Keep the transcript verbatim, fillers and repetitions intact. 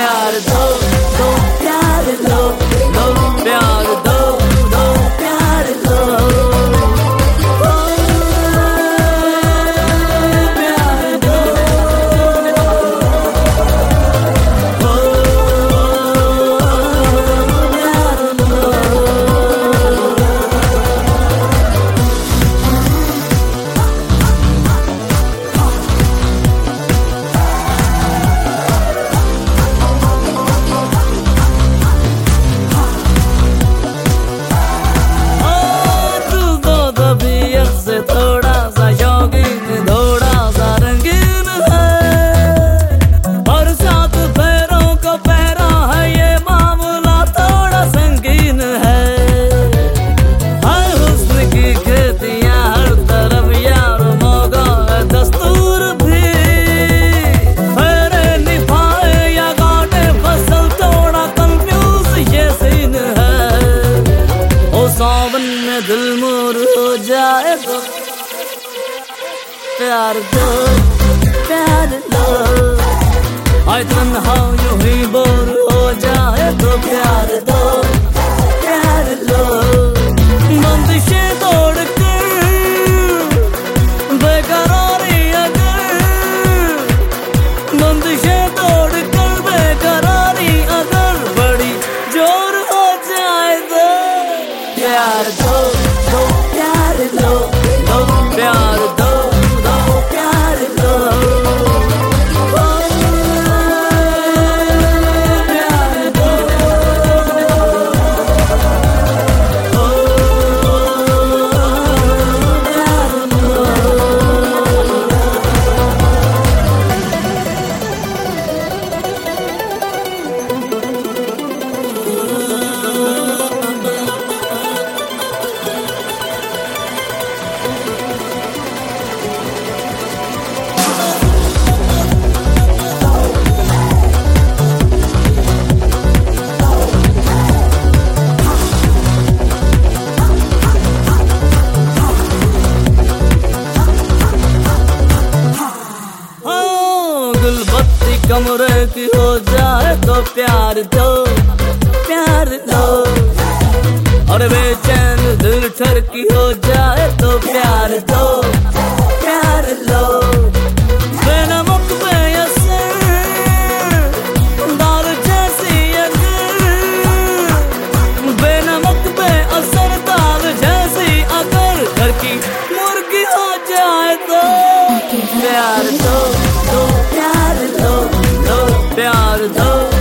प्यार दो दो प्यार दो दो प्यार दो दो प्यार दो प्यार दो प्यार दो। से थोड़ा सा शौकीन थोड़ा सा रंगीन है और सात पैरों का पैरा है ये मामला थोड़ा संगीन है। हर हुस्न की खेतियां हर तरफ यार मौका है दस्तूर भी फेरे निभाए या गाटे फसल थोड़ा कंफ्यूज ये सीन है। ओ सावन में दिल मोर हो जाए तो प्यार दो प्यार दो आज तन्हा यूं ही बोर हो जाए तो प्यार दो प्यार दो। बंदिशें तोड़ कर बेकरारी अगर बंदिशें तोड़ कर बेकरारी अगर बड़ी जोर हो जाए तो प्यार दो दो प्यार दो दो प्यार दो दो प्यार दो प्यार दो गुलबत्ती कमरे की हो जाए तो प्यार दो प्यार दो और बेचैन दिल ठर की हो जाए तो प्यार दो प्यार दो। बेनमक बेअसर दाल जैसी अगर बेनमक बेअसर दाल जैसी अगर घर की मुर्गी हो जाए तो प्यार दो दो प्यार दो दो प्यार दो।